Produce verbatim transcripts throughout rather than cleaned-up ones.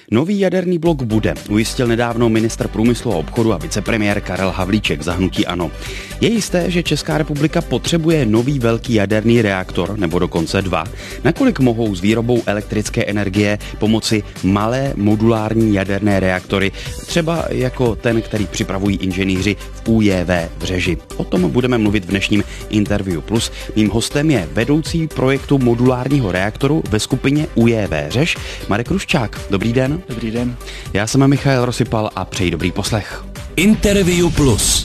Nový jaderný blok bude, ujistil nedávno ministr průmyslu a obchodu a vicepremiér Karel Havlíček za hnutí ANO. Je jisté, že Česká republika potřebuje nový velký jaderný reaktor, nebo dokonce dva? Nakolik mohou s výrobou elektrické energie pomoci malé modulární jaderné reaktory, třeba jako ten, který připravují inženýři v U J V v Řeži? O tom budeme mluvit v dnešním Interview Plus. Mým hostem je vedoucí projektu modulárního reaktoru ve skupině U J V Řeš, Marek Ruščák. Dobrý den. Dobrý den. Já jsem Michael Rosypal a přeji dobrý poslech. Interview Plus.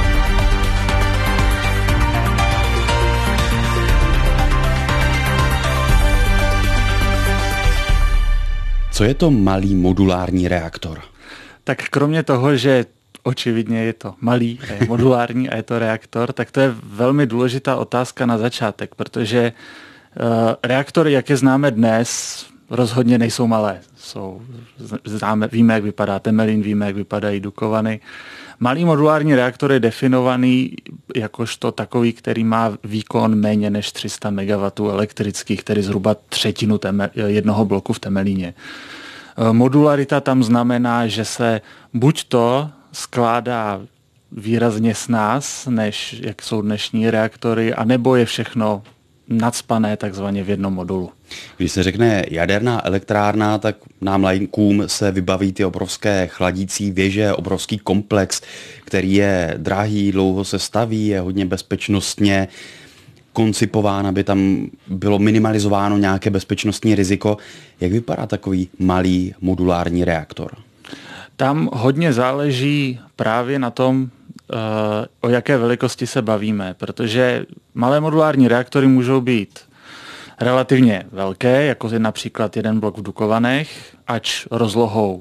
Co je to malý modulární reaktor? Tak kromě toho, že očividně je to malý, je modulární a je to reaktor, tak to je velmi důležitá otázka na začátek, protože uh, reaktory, jak je známe dnes, rozhodně nejsou malé. Jsou, známe, víme, jak vypadá Temelín, víme, jak vypadají Dukovany. Malý modulární reaktor je definovaný jakožto takový, který má výkon méně než tři sta megawattů elektrických, tedy zhruba třetinu teme, jednoho bloku v Temelíně. Modularita tam znamená, že se buď to skládá výrazně snáz, než jak jsou dnešní reaktory, anebo je všechno nacpané takzvaně v jednom modulu. Když se řekne jaderná elektrárna, tak nám laikům se vybaví ty obrovské chladící věže, obrovský komplex, který je drahý, dlouho se staví, je hodně bezpečnostně koncipován, aby tam bylo minimalizováno nějaké bezpečnostní riziko. Jak vypadá takový malý modulární reaktor? Tam hodně záleží právě na tom, o jaké velikosti se bavíme, protože malé modulární reaktory můžou být relativně velké, jako je například jeden blok v Dukovanech, ač rozlohou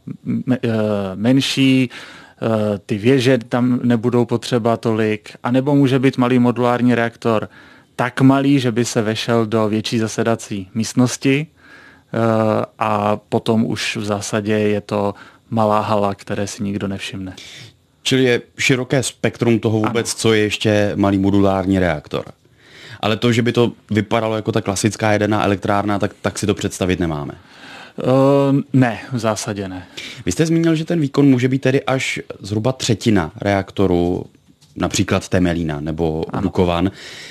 menší, ty věže tam nebudou potřeba tolik, anebo může být malý modulární reaktor tak malý, že by se vešel do větší zasedací místnosti a potom už v zásadě je to malá hala, které si nikdo nevšimne. Čili je široké spektrum toho vůbec, ano. Co je ještě malý modulární reaktor. Ale to, že by to vypadalo jako ta klasická jaderná elektrárna, tak, tak si to představit nemáme. Uh, ne, v zásadě ne. Vy jste zmínil, že ten výkon může být tedy až zhruba třetina reaktoru, například Temelína nebo ano. Dukovan.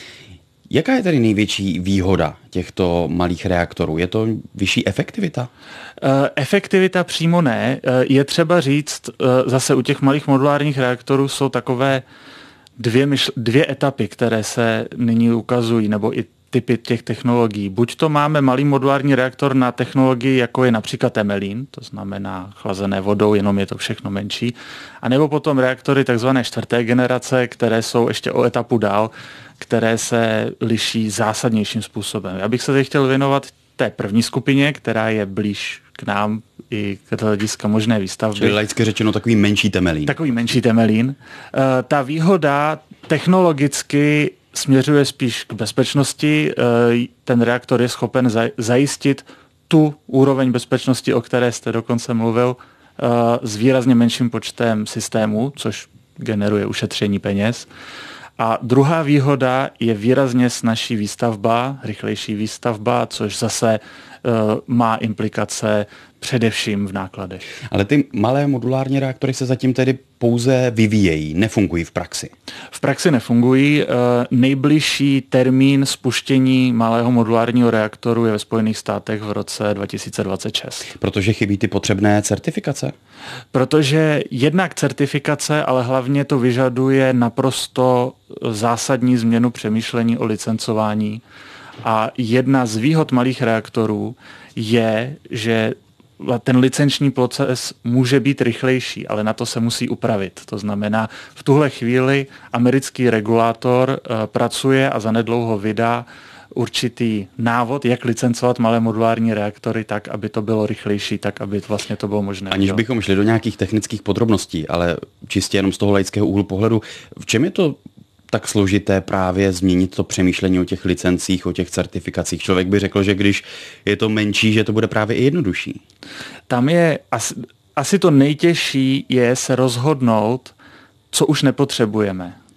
Jaká je tedy největší výhoda těchto malých reaktorů? Je to vyšší efektivita? Efektivita přímo ne. Je třeba říct, zase u těch malých modulárních reaktorů jsou takové dvě, myšl- dvě etapy, které se nyní ukazují, nebo i typy těch technologií. Buď to máme malý modulární reaktor na technologii, jako je například Temelín, to znamená chlazené vodou, jenom je to všechno menší, anebo potom reaktory takzvané čtvrté generace, které jsou ještě o etapu dál, které se liší zásadnějším způsobem. Já bych se teď chtěl věnovat té první skupině, která je blíž k nám i k hlediska možné výstavby. Čili laicky řečeno takový menší Temelín. Takový menší Temelín. Uh, ta výhoda technologicky směřuje spíš k bezpečnosti. Uh, ten reaktor je schopen zaj- zajistit tu úroveň bezpečnosti, o které jste dokonce mluvil, uh, s výrazně menším počtem systémů, což generuje ušetření peněz. A druhá výhoda je výrazně snazší výstavba, rychlejší výstavba, což zase uh, má implikace především v nákladech. Ale ty malé modulární reaktory se zatím tedy pouze vyvíjejí, nefungují v praxi. V praxi nefungují. Uh, nejbližší termín spuštění malého modulárního reaktoru je ve Spojených státech v roce dva tisíce dvacet šest. Protože chybí ty potřebné certifikace? Protože jednak certifikace, ale hlavně to vyžaduje naprosto zásadní změnu přemýšlení o licencování. A jedna z výhod malých reaktorů je, že ten licenční proces může být rychlejší, ale na to se musí upravit. To znamená, v tuhle chvíli americký regulátor uh, pracuje a zanedlouho vydá určitý návod, jak licencovat malé modulární reaktory tak, aby to bylo rychlejší, tak, aby vlastně to bylo možné. Aniž udělat. Bychom šli do nějakých technických podrobností, ale čistě jenom z toho laického úhlu pohledu, v čem je to tak složité právě změnit to přemýšlení o těch licencích, o těch certifikacích? Člověk by řekl, že když je to menší, že to bude právě i jednodušší. Tam je asi, asi to nejtěžší je se rozhodnout, co už nepotřebujeme.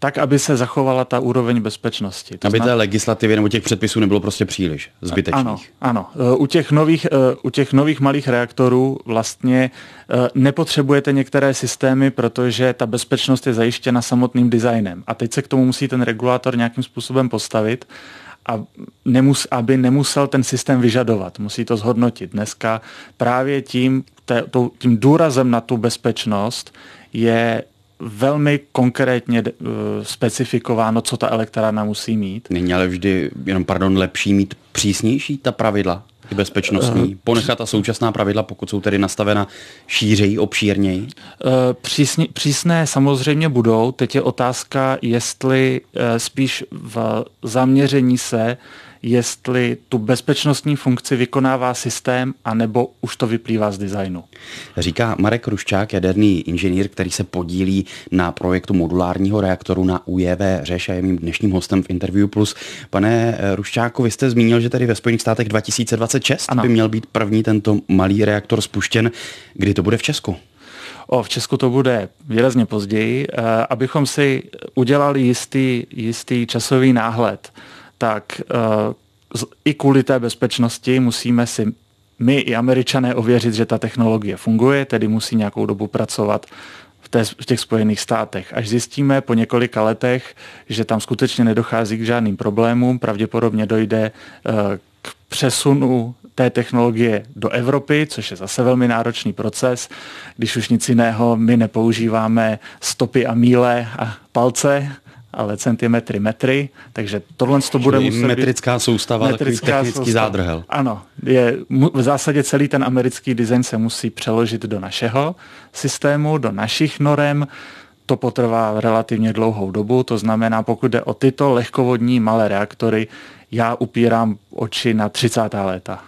tak, aby se zachovala ta úroveň bezpečnosti. To aby té legislativy nebo těch předpisů nebylo prostě příliš zbytečných. Ano, ano. U těch nových, u těch nových malých reaktorů vlastně nepotřebujete některé systémy, protože ta bezpečnost je zajištěna samotným designem. A teď se k tomu musí ten regulátor nějakým způsobem postavit, a nemus, aby nemusel ten systém vyžadovat. Musí to zhodnotit. Dneska právě tím, tím důrazem na tu bezpečnost je velmi konkrétně uh, specifikováno, co ta elektrárna musí mít. Není ale vždy, jenom pardon, lepší mít přísnější ta pravidla, ty bezpečnostní, uh, ponechat ta současná pravidla, pokud jsou tedy nastavena šířeji, obšírněji? Uh, přísně, přísné samozřejmě budou. Teď je otázka, jestli uh, spíš v zaměření se, jestli tu bezpečnostní funkci vykonává systém, anebo už to vyplývá z designu. Říká Marek Ruščák, jaderný inženýr, který se podílí na projektu modulárního reaktoru na U J V Řeš a je mým dnešním hostem v Interview Plus. Pane Ruščáku, vy jste zmínil, že tady ve Spojených státech dva tisíce dvacet šest ano. by měl být první tento malý reaktor spuštěn. Kdy to bude v Česku? O, v Česku to bude výrazně později. E, abychom si udělali jistý, jistý časový náhled, tak uh, i kvůli té bezpečnosti musíme si my i Američané ověřit, že ta technologie funguje, tedy musí nějakou dobu pracovat v, té, v těch Spojených státech. Až zjistíme po několika letech, že tam skutečně nedochází k žádným problémům, pravděpodobně dojde uh, k přesunu té technologie do Evropy, což je zase velmi náročný proces. Když už nic jiného, my nepoužíváme stopy a míle a palce, ale centimetry, metry, takže tohle to bude muset být... Metrická soustava, metrická takový technický soustava. Zádrhel. Ano, je, v zásadě celý ten americký design se musí přeložit do našeho systému, do našich norem. To potrvá relativně dlouhou dobu, to znamená, pokud jde o tyto lehkovodní malé reaktory, já upírám oči na třicátá léta.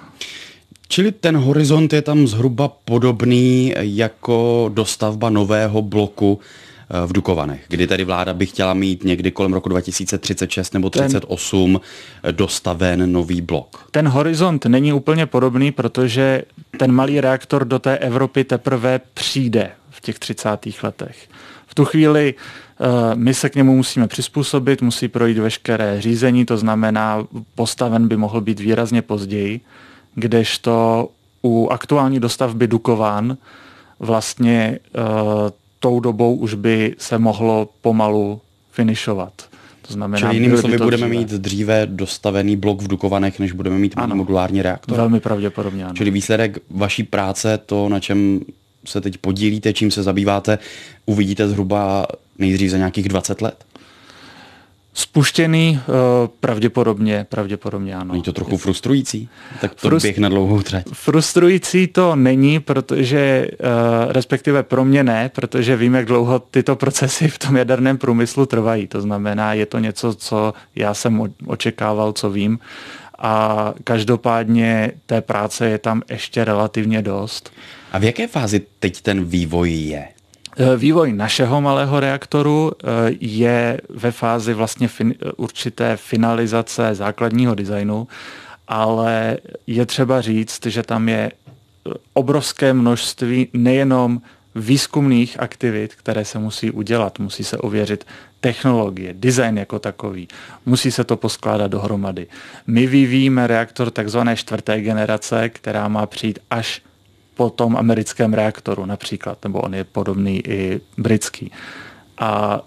Čili ten horizont je tam zhruba podobný jako dostavba nového bloku v Dukovanech, kdy tedy vláda by chtěla mít někdy kolem roku dva tisíce třicet šest nebo třicet osm ten, dostaven nový blok. Ten horizont není úplně podobný, protože ten malý reaktor do té Evropy teprve přijde v těch třicátých letech. V tu chvíli uh, my se k němu musíme přizpůsobit, musí projít veškeré řízení, to znamená, postaven by mohl být výrazně později, kdežto u aktuální dostavby Dukovan vlastně uh, tou dobou už by se mohlo pomalu finišovat. To znamená, čili jinými slovy budeme dříve. mít dříve dostavený blok v Dukovanech, než budeme mít ano, modulární reaktor. Velmi pravděpodobně ano. Čili výsledek vaší práce, to, na čem se teď podílíte, čím se zabýváte, uvidíte zhruba nejdřív za nějakých dvacet let? Spuštěný uh, pravděpodobně, pravděpodobně ano. Není to trochu frustrující? Tak to Frust... běh na dlouhou trať. Frustrující to není, protože, uh, respektive pro mě ne, protože vím, jak dlouho tyto procesy v tom jaderném průmyslu trvají. To znamená, je to něco, co já jsem očekával, co vím. A každopádně té práce je tam ještě relativně dost. A v jaké fázi teď ten vývoj je? Vývoj našeho malého reaktoru je ve fázi vlastně fin, určité finalizace základního designu, ale je třeba říct, že tam je obrovské množství nejenom výzkumných aktivit, které se musí udělat. Musí se ověřit technologie, design jako takový. Musí se to poskládat dohromady. My vyvíjíme reaktor takzvané čtvrté generace, která má přijít až po tom americkém reaktoru například, nebo on je podobný i britský. A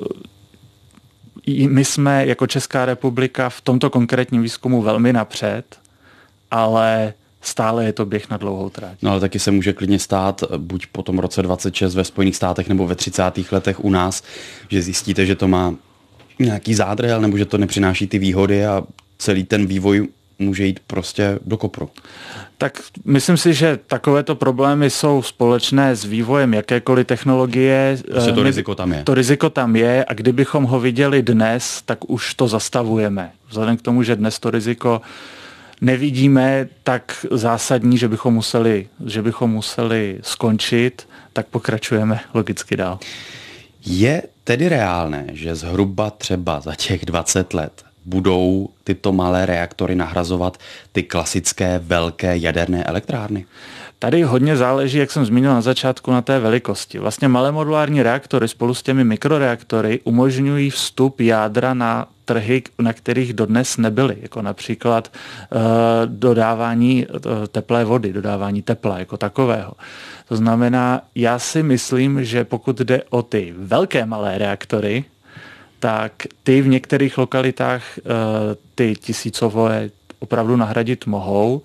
e, my jsme jako Česká republika v tomto konkrétním výzkumu velmi napřed, ale stále je to běh na dlouhou trať. No ale taky se může klidně stát, buď po tom roce dvacet šest ve Spojených státech, nebo ve třicátých letech u nás, že zjistíte, že to má nějaký zádrhel, nebo že to nepřináší ty výhody a celý ten vývoj může jít prostě do kopru. Tak myslím si, že takovéto problémy jsou společné s vývojem jakékoliv technologie. Prostě to riziko tam je. To riziko tam je a kdybychom ho viděli dnes, tak už to zastavujeme. Vzhledem k tomu, že dnes to riziko nevidíme tak zásadní, že bychom museli, že bychom museli skončit, tak pokračujeme logicky dál. Je tedy reálné, že zhruba třeba za těch dvacet let budou tyto malé reaktory nahrazovat ty klasické velké jaderné elektrárny? Tady hodně záleží, jak jsem zmínil na začátku, na té velikosti. Vlastně malé modulární reaktory spolu s těmi mikroreaktory umožňují vstup jádra na trhy, na kterých dodnes nebyly, jako například uh, dodávání uh, teplé vody, dodávání tepla jako takového. To znamená, já si myslím, že pokud jde o ty velké malé reaktory, tak ty v některých lokalitách uh, ty tisícové opravdu nahradit mohou,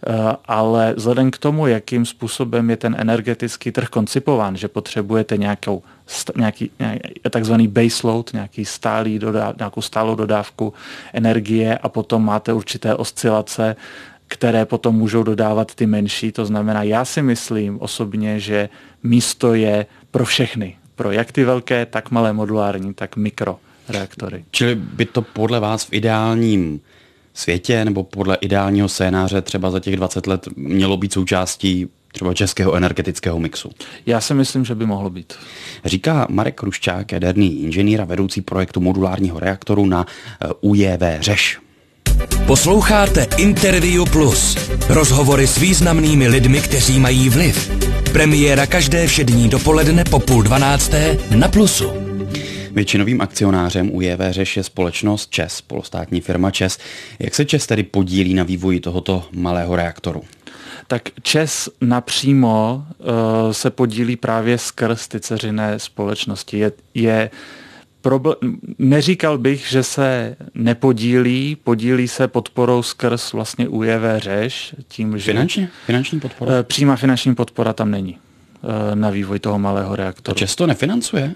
ale vzhledem k tomu, jakým způsobem je ten energetický trh koncipován, že potřebujete nějakou, nějaký, nějaký takzvaný baseload, nějaký stálý dodáv, nějakou stálou dodávku energie a potom máte určité oscilace, které potom můžou dodávat ty menší. To znamená, já si myslím osobně, že místo je pro všechny. Pro jak ty velké, tak malé modulární, tak mikroreaktory. Čili by to podle vás v ideálním světě nebo podle ideálního scénáře třeba za těch dvacet let mělo být součástí třeba českého energetického mixu? Já si myslím, že by mohlo být. Říká Marek Ruščák, jaderný inženýr a vedoucí projektu modulárního reaktoru na U J V Řeš. Posloucháte Interview Plus. Rozhovory s významnými lidmi, kteří mají vliv. Premiéra každé všední dopoledne po půl dvanácté na Plusu. Většinovým akcionářem U J V Řeš je společnost ČEZ, polostátní firma ČEZ. Jak se ČEZ tedy podílí na vývoji tohoto malého reaktoru? Tak ČEZ napřímo uh, se podílí právě skrz ty dceřiné společnosti. Je, je problém, neříkal bych, že se nepodílí, podílí se podporou skrz vlastně U J V Řeš. Tím, že Finančně? Finanční podpora? Uh, přímá finanční podpora tam není uh, na vývoj toho malého reaktoru. A ČEZ to nefinancuje?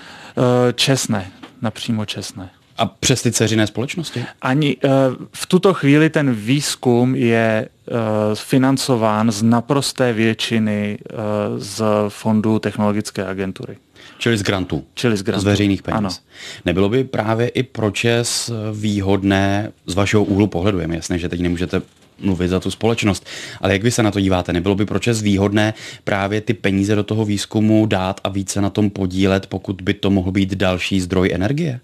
ČEZ ne, napřímo ČEZ ne. A přes ty dceřiné společnosti? Ani v tuto chvíli ten výzkum je financován z naprosté většiny z fondu Technologické agentury. Čili z grantů? Čili z grantů. Z veřejných peněz. Ano. Nebylo by právě i pro ČEZ výhodné z vašeho úhlu pohledu, je mi jasné, že teď nemůžete mluvit za tu společnost, ale jak vy se na to díváte? Nebylo by pro ČEZ výhodné právě ty peníze do toho výzkumu dát a více na tom podílet, pokud by to mohl být další zdroj energie?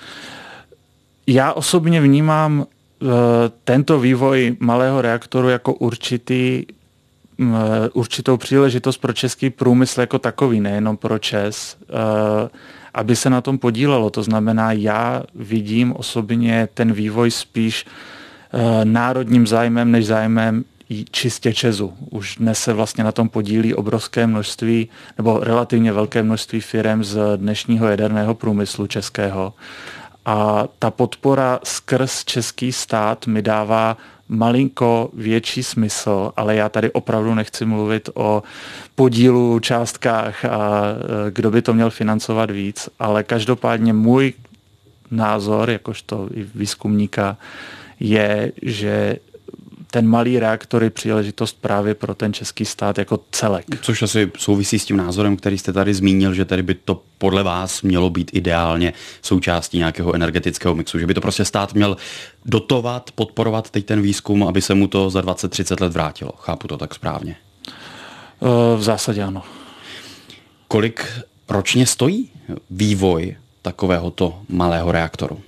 Já osobně vnímám uh, tento vývoj malého reaktoru jako určitý, uh, určitou příležitost pro český průmysl jako takový, nejenom pro ČEZ, uh, aby se na tom podílelo. To znamená, já vidím osobně ten vývoj spíš národním zájmem než zájmem čistě ČEZu. Už dnes se vlastně na tom podílí obrovské množství nebo relativně velké množství firem z dnešního jaderného průmyslu českého. A ta podpora skrz český stát mi dává malinko větší smysl, ale já tady opravdu nechci mluvit o podílu, částkách a kdo by to měl financovat víc, ale každopádně můj názor, jakožto i výzkumníka, je, že ten malý reaktor je příležitost právě pro ten český stát jako celek. Což asi souvisí s tím názorem, který jste tady zmínil, že tady by to podle vás mělo být ideálně součástí nějakého energetického mixu, že by to prostě stát měl dotovat, podporovat teď ten výzkum, aby se mu to za dvacet třicet let vrátilo. Chápu to tak správně? V zásadě ano. Kolik ročně stojí vývoj takovéhoto malého reaktoru?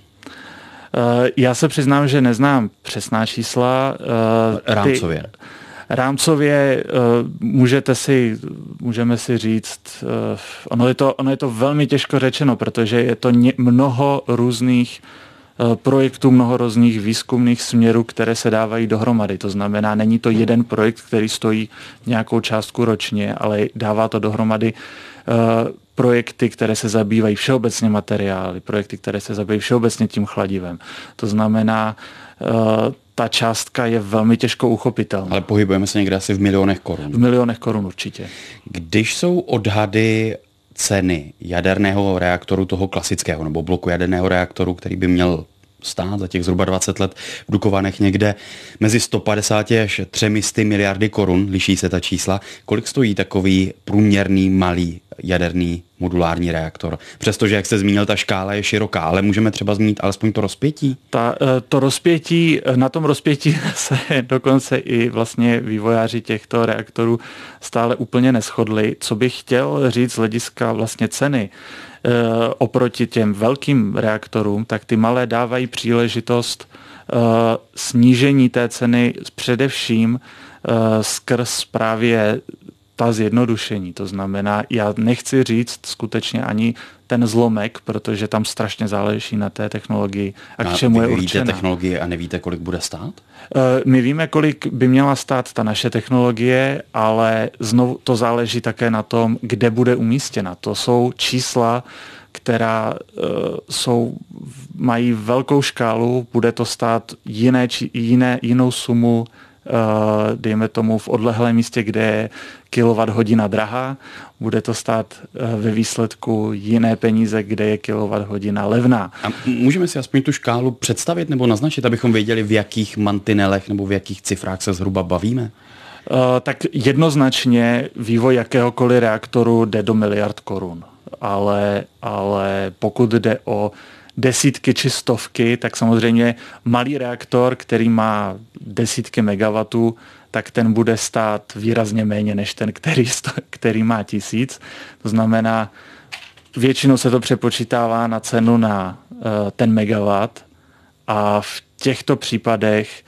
Já se přiznám, že neznám přesná čísla. Rámcově. Ty, rámcově můžete si, můžeme si říct, ono je to, ono je to velmi těžko řečeno, protože je to ně, mnoho různých projektů, mnoho různých výzkumných směrů, které se dávají dohromady. To znamená, není to jeden projekt, který stojí nějakou částku ročně, ale dává to dohromady projekty, které se zabývají všeobecně materiály, projekty, které se zabývají všeobecně tím chladivem. To znamená, ta částka je velmi těžko uchopitelná. Ale pohybujeme se někde asi v milionech korun. V milionech korun určitě. Když jsou odhady ceny jaderného reaktoru, toho klasického, nebo bloku jaderného reaktoru, který by měl stát za těch zhruba dvacet let v Dukovanech někde mezi sto padesát až tři sta miliardy korun, liší se ta čísla. Kolik stojí takový průměrný malý jaderný modulární reaktor. Přestože, jak jste zmínil, ta škála je široká, ale můžeme třeba zmínit alespoň to rozpětí? Ta, to rozpětí, na tom rozpětí se dokonce i vlastně vývojáři těchto reaktorů stále úplně neshodli. Co bych chtěl říct z hlediska vlastně ceny, oproti těm velkým reaktorům, tak ty malé dávají příležitost snížení té ceny především skrz právě ta zjednodušení. To znamená, já nechci říct skutečně ani ten zlomek, protože tam strašně záleží na té technologii a k čemu je určená. Vy víte technologie a nevíte, kolik bude stát? My víme, kolik by měla stát ta naše technologie, ale znovu to záleží také na tom, kde bude umístěna. To jsou čísla, která uh, jsou, mají velkou škálu, bude to stát jiné, či, jiné, jinou sumu, Uh, dejme tomu v odlehlém místě, kde je kilowatthodina drahá, bude to stát uh, ve výsledku jiné peníze, kde je kilowatthodina levná. A můžeme si aspoň tu škálu představit nebo naznačit, abychom věděli, v jakých mantinelech nebo v jakých cifrách se zhruba bavíme? Uh, tak jednoznačně vývoj jakéhokoliv reaktoru jde do miliard korun, ale, ale pokud jde o desítky či stovky, tak samozřejmě malý reaktor, který má desítky megawatů, tak ten bude stát výrazně méně než ten, který, který má tisíc. To znamená, většinou se to přepočítává na cenu na uh, ten megawatt a v těchto případech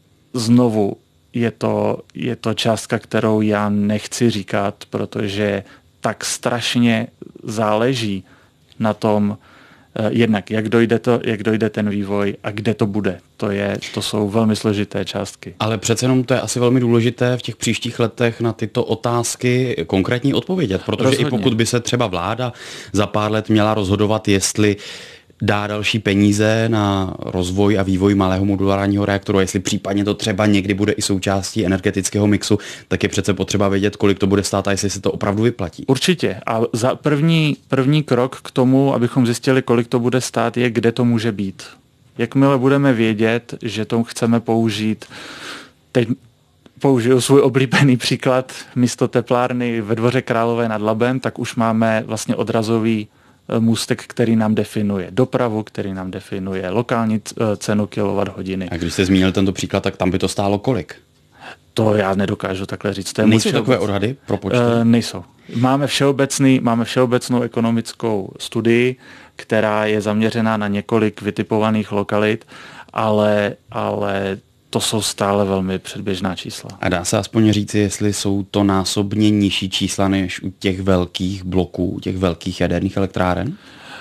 znovu je to, je to částka, kterou já nechci říkat, protože tak strašně záleží na tom, jednak, jak dojde, to, jak dojde ten vývoj a kde to bude. To, je, to jsou velmi složité částky. Ale přece jenom to je asi velmi důležité v těch příštích letech na tyto otázky konkrétně odpovědět, protože Rozhodně. I pokud by se třeba vláda za pár let měla rozhodovat, jestli dá další peníze na rozvoj a vývoj malého modulárního reaktoru, a jestli případně to třeba někdy bude i součástí energetického mixu, tak je přece potřeba vědět, kolik to bude stát a jestli se to opravdu vyplatí. Určitě. A za první, první krok k tomu, abychom zjistili, kolik to bude stát, je, kde to může být. Jakmile budeme vědět, že to chceme použít, teď použiju svůj oblíbený příklad, místo teplárny ve Dvoře Králové nad Labem, tak už máme vlastně odrazový můstek, který nám definuje dopravu, který nám definuje lokální cenu kilowatthodiny. A když jste zmínil tento příklad, tak tam by to stálo kolik? To já nedokážu takhle říct. To je nejsou takové odhady pro počty? Uh, nejsou. Máme, všeobecný, máme všeobecnou ekonomickou studii, která je zaměřená na několik vytipovaných lokalit, ale, ale to jsou stále velmi předběžná čísla. A dá se aspoň říct, jestli jsou to násobně nižší čísla než u těch velkých bloků, těch velkých jaderných elektráren?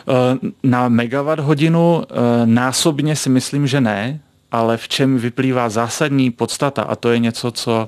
Na megawatt hodinu násobně si myslím, že ne, ale v čem vyplývá zásadní podstata, a to je něco, co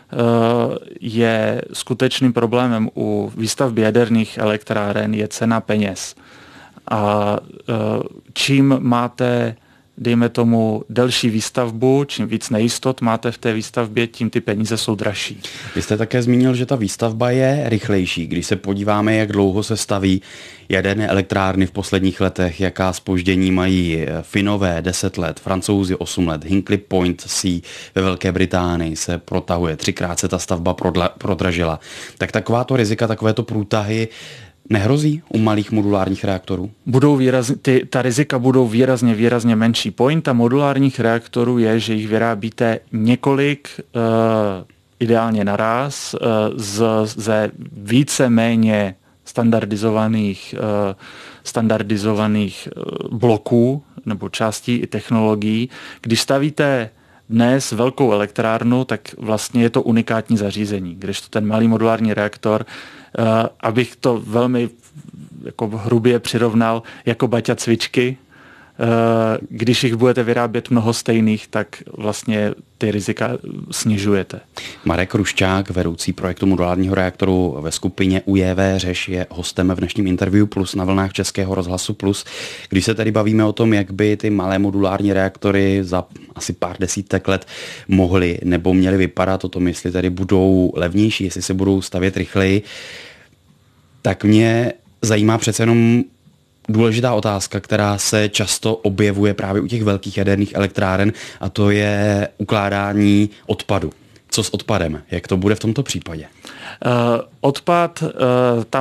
je skutečným problémem u výstavby jaderných elektráren, je cena peněz. A čím máte, dejme tomu, delší výstavbu, čím víc nejistot máte v té výstavbě, tím ty peníze jsou dražší. Vy jste také zmínil, že ta výstavba je rychlejší. Když se podíváme, jak dlouho se staví jaderné elektrárny v posledních letech, jaká zpoždění mají Finové deset let, Francouzi osm let, Hinkley Point C ve Velké Británii se protahuje, třikrát se ta stavba prodla, prodražila. Tak takováto rizika, takovéto průtahy nehrozí u malých modulárních reaktorů? Budou výrazně, ty, ta rizika budou výrazně, výrazně menší. Pointa modulárních reaktorů je, že jich vyrábíte několik, uh, ideálně naraz, uh, z, ze více-méně standardizovaných, uh, standardizovaných uh, bloků nebo částí i technologií. Když stavíte dnes velkou elektrárnu, tak vlastně je to unikátní zařízení. Když to ten malý modulární reaktor, uh, abych to velmi jako hrubě přirovnal jako baťa cvičky, uh, když jich budete vyrábět mnoho stejných, tak vlastně ty rizika snižujete. Marek Ruščák, vedoucí projektu modulárního reaktoru ve skupině U J V Řeš, je hostem v dnešním interview Plus na vlnách Českého rozhlasu Plus. Když se tady bavíme o tom, jak by ty malé modulární reaktory za asi pár desítek let mohly nebo měly vypadat, o tom, jestli tady budou levnější, jestli se budou stavět rychleji, tak mě zajímá přece jenom důležitá otázka, která se často objevuje právě u těch velkých jaderných elektráren, a to je ukládání odpadu. Co s odpadem? Jak to bude v tomto případě? Uh, odpad, uh, tam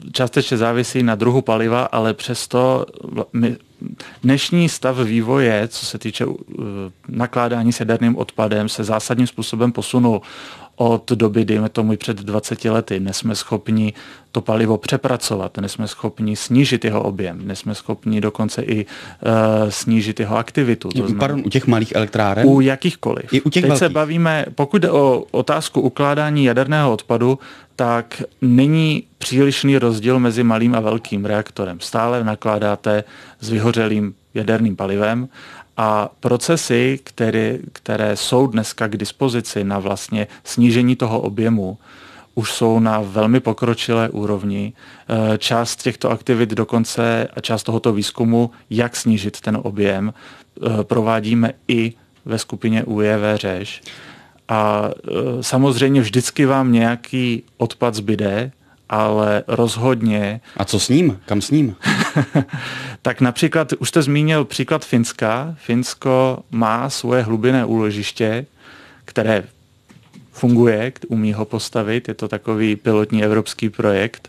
částečně závisí na druhu paliva, ale přesto my, dnešní stav vývoje, co se týče uh, nakládání s jaderným odpadem, se zásadním způsobem posunul od doby, dejme tomu, před dvaceti lety. Dnes jsme schopni to palivo přepracovat, dnes jsme schopni snížit jeho objem, dnes jsme schopni dokonce i uh, snížit jeho aktivitu. To znamená, Pardon, u těch malých elektráren? U jakýchkoliv. I u těch Teď velkých. se bavíme, pokud jde o otázku ukládání jaderného odpadu, tak není přílišný rozdíl mezi malým a velkým reaktorem. Stále nakládáte s vyhořelým jaderným palivem a procesy, které, které jsou dneska k dispozici na vlastně snížení toho objemu, už jsou na velmi pokročilé úrovni. Část těchto aktivit dokonce a část tohoto výzkumu, jak snížit ten objem, provádíme i ve skupině U J V Řeš. A samozřejmě vždycky vám nějaký odpad zbyde, ale rozhodně... A co s ním? Kam s ním? Tak například, už jste zmínil příklad Finska. Finsko má svoje hlubinné úložiště, které funguje, umí ho postavit, je to takový pilotní evropský projekt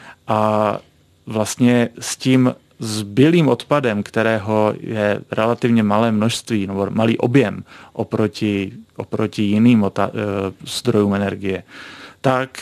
a vlastně s tím zbylým odpadem, kterého je relativně malé množství nebo malý objem oproti, oproti jiným ota- zdrojům energie, tak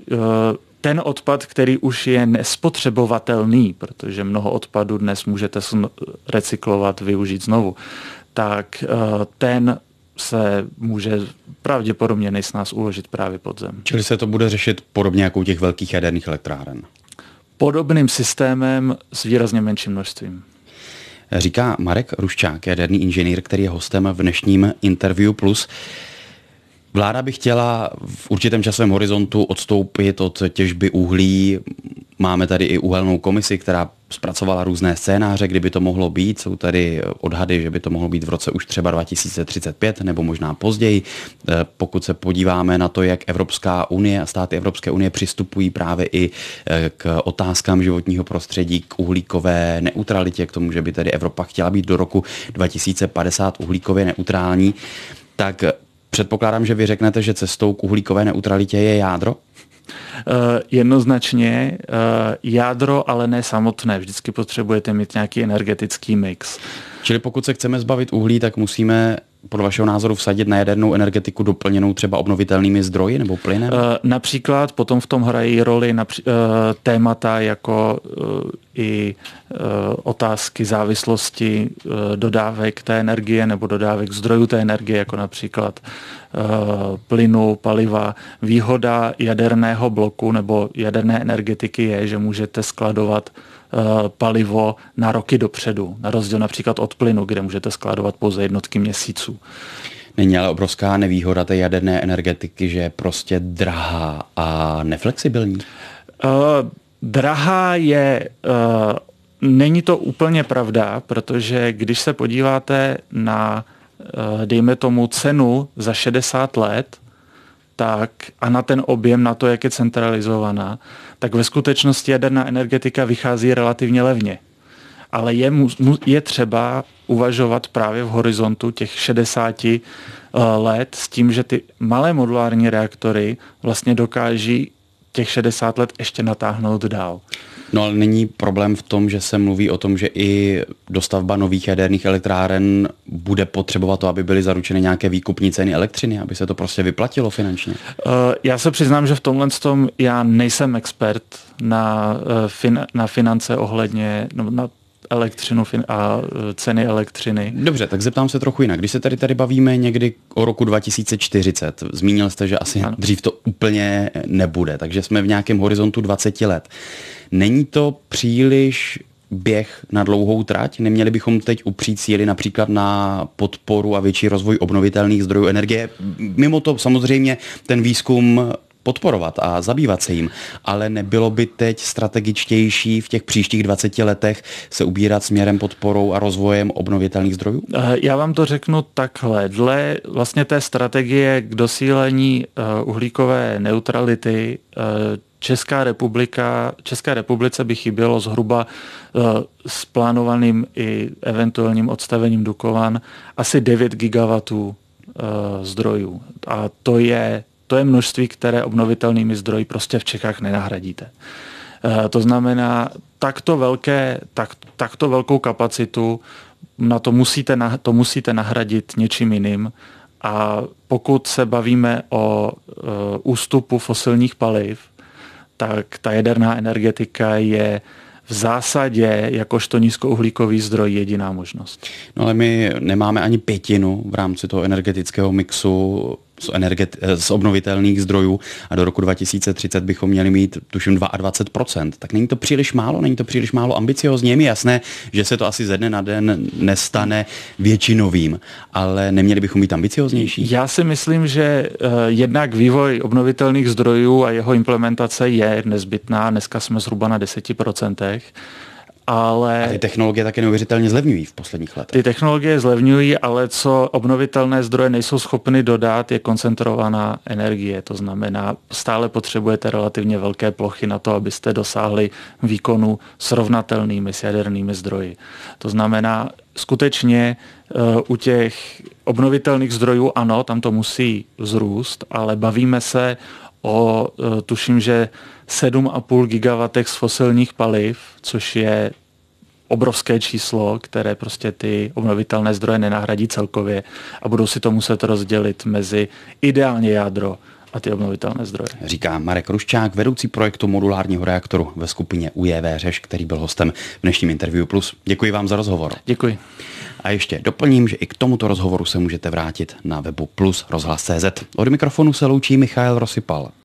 ten odpad, který už je nespotřebovatelný, protože mnoho odpadu dnes můžete recyklovat, využít znovu, tak ten se může pravděpodobně nejsnáz uložit právě pod zem. Čili se to bude řešit podobně jako u těch velkých jaderných elektráren? Podobným systémem s výrazně menším množstvím. Říká Marek Ruščák, jaderný inženýr, který je hostem v dnešním Interview Plus. Vláda by chtěla v určitém časovém horizontu odstoupit od těžby uhlí. Máme tady i uhelnou komisi, která zpracovala různé scénáře, kdyby to mohlo být. Jsou tady odhady, že by to mohlo být v roce už třeba dva tisíce třicet pět nebo možná později. Pokud se podíváme na to, jak Evropská unie a státy Evropské unie přistupují právě i k otázkám životního prostředí, k uhlíkové neutralitě, k tomu, že by tedy Evropa chtěla být do roku dva tisíce padesát uhlíkově neutrální, tak předpokládám, že vy řeknete, že cestou k uhlíkové neutralitě je jádro? Uh, jednoznačně uh, jádro, ale ne samotné. Vždycky potřebujete mít nějaký energetický mix. Čili pokud se chceme zbavit uhlí, tak musíme podle vašeho názoru vsadit na jadernou energetiku doplněnou třeba obnovitelnými zdroji nebo plynem? Uh, například potom v tom hrají roli napří- uh, témata jako uh, i uh, otázky závislosti uh, dodávek té energie nebo dodávek zdrojů té energie, jako například uh, plynu, paliva. Výhoda jaderného bloku nebo jaderné energetiky je, že můžete skladovat palivo na roky dopředu, na rozdíl například od plynu, kde můžete skladovat pouze jednotky měsíců. Není ale obrovská nevýhoda té jaderné energetiky, že je prostě drahá a neflexibilní? Uh, drahá je, uh, není to úplně pravda, protože když se podíváte na, uh, dejme tomu, cenu za šedesát let, tak a na ten objem, na to, jak je centralizovaná, tak ve skutečnosti jaderná energetika vychází relativně levně. Ale je, je třeba uvažovat právě v horizontu těch šedesáti let s tím, že ty malé modulární reaktory vlastně dokáží těch šedesát let ještě natáhnout dál. No ale není problém v tom, že se mluví o tom, že i dostavba nových jaderných elektráren bude potřebovat to, aby byly zaručeny nějaké výkupní ceny elektřiny, aby se to prostě vyplatilo finančně? Já se přiznám, že v tomhle tom já nejsem expert na, fin, na finance ohledně, no, na elektřinu a ceny elektřiny. Dobře, tak zeptám se trochu jinak. Když se tady tady bavíme někdy o roku dva tisíce čtyřicet, zmínil jste, že asi ano. Dřív to úplně nebude, takže jsme v nějakém horizontu dvacet let. Není to příliš běh na dlouhou trať? Neměli bychom teď upřít síly například na podporu a větší rozvoj obnovitelných zdrojů energie? Mimo to samozřejmě ten výzkum podporovat a zabývat se jim, ale nebylo by teď strategičtější v těch příštích dvaceti letech se ubírat směrem podporou a rozvojem obnovitelných zdrojů? Já vám to řeknu takhle. Dle vlastně té strategie k dosílení uhlíkové neutrality Česká republika, České republice by chybělo zhruba s plánovaným i eventuálním odstavením Dukovan asi devět gigawattů zdrojů. A to je To je množství, které obnovitelnými zdroji prostě v Čechách nenahradíte. To znamená, takto, velké, tak, takto velkou kapacitu na to musíte, to musíte nahradit něčím jiným. A pokud se bavíme o ústupu fosilních paliv, tak ta jaderná energetika je v zásadě jakožto nízkouhlíkový zdroj jediná možnost. No ale my nemáme ani pětinu v rámci toho energetického mixu z, energet, z obnovitelných zdrojů a do roku dva tisíce třicet bychom měli mít tuším dvacet dva procent. Tak není to příliš málo, není to příliš málo ambiciozně. Je mi jasné, že se to asi ze dne na den nestane většinovým, ale neměli bychom být ambicioznější? Já si myslím, že uh, jednak vývoj obnovitelných zdrojů a jeho implementace je nezbytná. Dneska jsme zhruba na deseti procentech. Ale a ty technologie také neuvěřitelně zlevňují v posledních letech. Ty technologie zlevňují, ale co obnovitelné zdroje nejsou schopny dodat, je koncentrovaná energie. To znamená, stále potřebujete relativně velké plochy na to, abyste dosáhli výkonu srovnatelnými s jadernými zdroji. To znamená, skutečně u těch obnovitelných zdrojů ano, tam to musí vzrůst, ale bavíme se o, tuším, že sedm a půl gigawatech z fosilních paliv, což je obrovské číslo, které prostě ty obnovitelné zdroje nenahradí celkově a budou si to muset rozdělit mezi ideálně jádro a ty obnovitelné zdroje. Říká Marek Ruščák, vedoucí projektu modulárního reaktoru ve skupině U J V Řeš, který byl hostem v dnešním Interview Plus. Děkuji vám za rozhovor. Děkuji. A ještě doplním, že i k tomuto rozhovoru se můžete vrátit na webu plus rozhlas tečka cé zet. Od mikrofonu se loučí Michael Rosypal.